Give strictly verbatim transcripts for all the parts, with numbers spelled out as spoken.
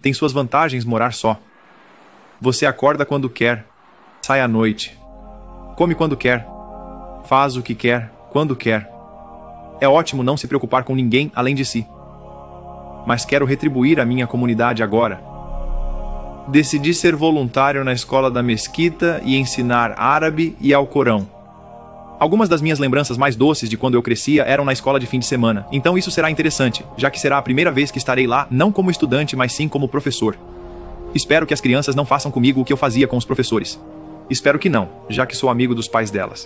Tem suas vantagens morar só. Você acorda quando quer, sai à noite, come quando quer, faz o que quer, quando quer. É ótimo não se preocupar com ninguém além de si. Mas quero retribuir a minha comunidade agora. Decidi ser voluntário na escola da mesquita e ensinar árabe e Alcorão. Algumas das minhas lembranças mais doces de quando eu crescia eram na escola de fim de semana, então isso será interessante, já que será a primeira vez que estarei lá não como estudante, mas sim como professor. Espero que as crianças não façam comigo o que eu fazia com os professores. Espero que não, já que sou amigo dos pais delas.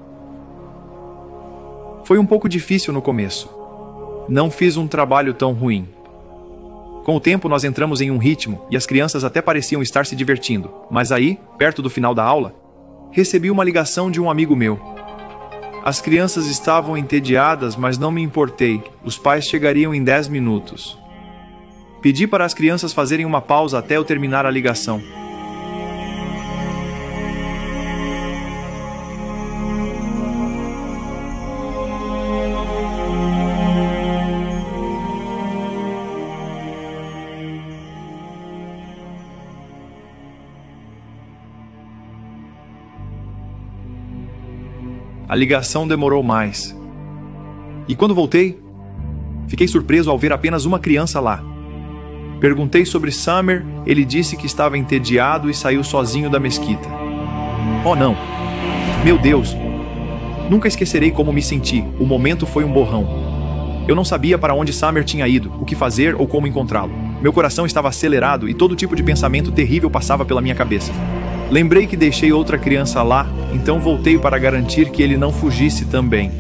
Foi um pouco difícil no começo. Não fiz um trabalho tão ruim. Com o tempo nós entramos em um ritmo e as crianças até pareciam estar se divertindo, mas aí, perto do final da aula, recebi uma ligação de um amigo meu. As crianças estavam entediadas, mas não me importei. Os pais chegariam em dez minutos. Pedi para as crianças fazerem uma pausa até eu terminar a ligação. A ligação demorou mais. E quando voltei, fiquei surpreso ao ver apenas uma criança lá. Perguntei sobre Summer, ele disse que estava entediado e saiu sozinho da mesquita. Oh não! Meu Deus! Nunca esquecerei como me senti, o momento foi um borrão. Eu não sabia para onde Summer tinha ido, o que fazer ou como encontrá-lo. Meu coração estava acelerado e todo tipo de pensamento terrível passava pela minha cabeça. Lembrei que deixei outra criança lá, então voltei para garantir que ele não fugisse também.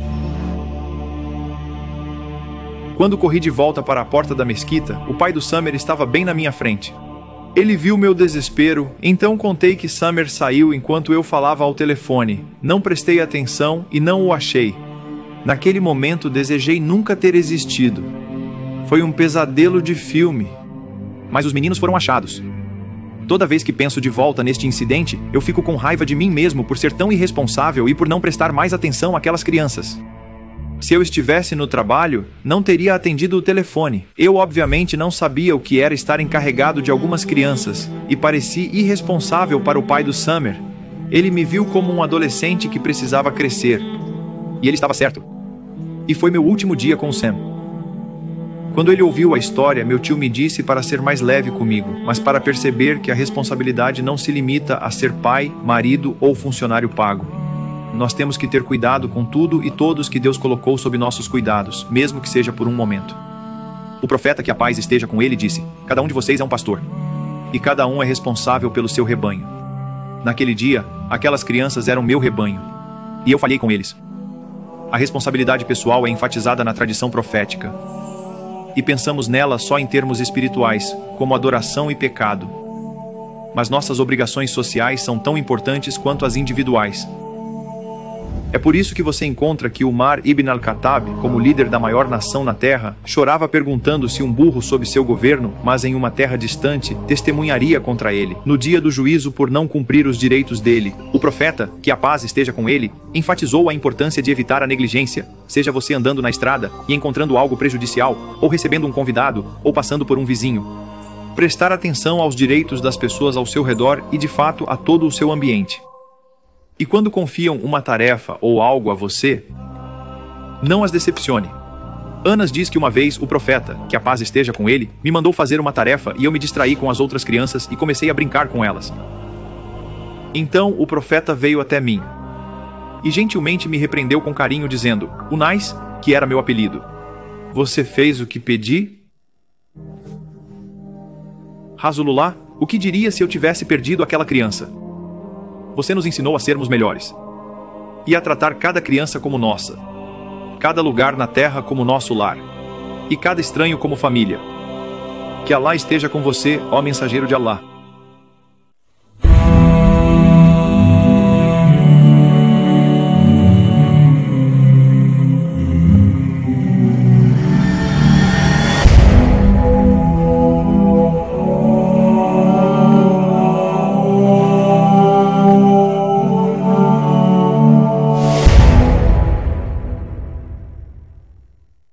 Quando corri de volta para a porta da mesquita, o pai do Summer estava bem na minha frente. Ele viu meu desespero, então contei que Summer saiu enquanto eu falava ao telefone. Não prestei atenção e não o achei. Naquele momento desejei nunca ter existido. Foi um pesadelo de filme. Mas os meninos foram achados. Toda vez que penso de volta neste incidente, eu fico com raiva de mim mesmo por ser tão irresponsável e por não prestar mais atenção àquelas crianças. Se eu estivesse no trabalho, não teria atendido o telefone. Eu obviamente não sabia o que era estar encarregado de algumas crianças e pareci irresponsável para o pai do Summer. Ele me viu como um adolescente que precisava crescer. E ele estava certo. E foi meu último dia com o Sam. Quando ele ouviu a história, meu tio me disse para ser mais leve comigo, mas para perceber que a responsabilidade não se limita a ser pai, marido ou funcionário pago. Nós temos que ter cuidado com tudo e todos que Deus colocou sob nossos cuidados, mesmo que seja por um momento. O profeta, que a paz esteja com ele, disse: cada um de vocês é um pastor, e cada um é responsável pelo seu rebanho. Naquele dia, aquelas crianças eram meu rebanho, e eu falhei com eles. A responsabilidade pessoal é enfatizada na tradição profética, e pensamos nela só em termos espirituais, como adoração e pecado. Mas nossas obrigações sociais são tão importantes quanto as individuais. É por isso que você encontra que Umar ibn al-Khattab, como líder da maior nação na terra, chorava perguntando se um burro sob seu governo, mas em uma terra distante, testemunharia contra ele, no dia do juízo por não cumprir os direitos dele. O profeta, que a paz esteja com ele, enfatizou a importância de evitar a negligência, seja você andando na estrada e encontrando algo prejudicial, ou recebendo um convidado, ou passando por um vizinho. Prestar atenção aos direitos das pessoas ao seu redor e, de fato, a todo o seu ambiente. E quando confiam uma tarefa ou algo a você, não as decepcione. Anas diz que uma vez o profeta, que a paz esteja com ele, me mandou fazer uma tarefa e eu me distraí com as outras crianças e comecei a brincar com elas. Então o profeta veio até mim e gentilmente me repreendeu com carinho, dizendo: Unais, que era meu apelido, você fez o que pedi? Rasulullah, o que diria se eu tivesse perdido aquela criança? Você nos ensinou a sermos melhores e a tratar cada criança como nossa, cada lugar na terra como nosso lar e cada estranho como família. Que Allah esteja com você, ó mensageiro de Allah.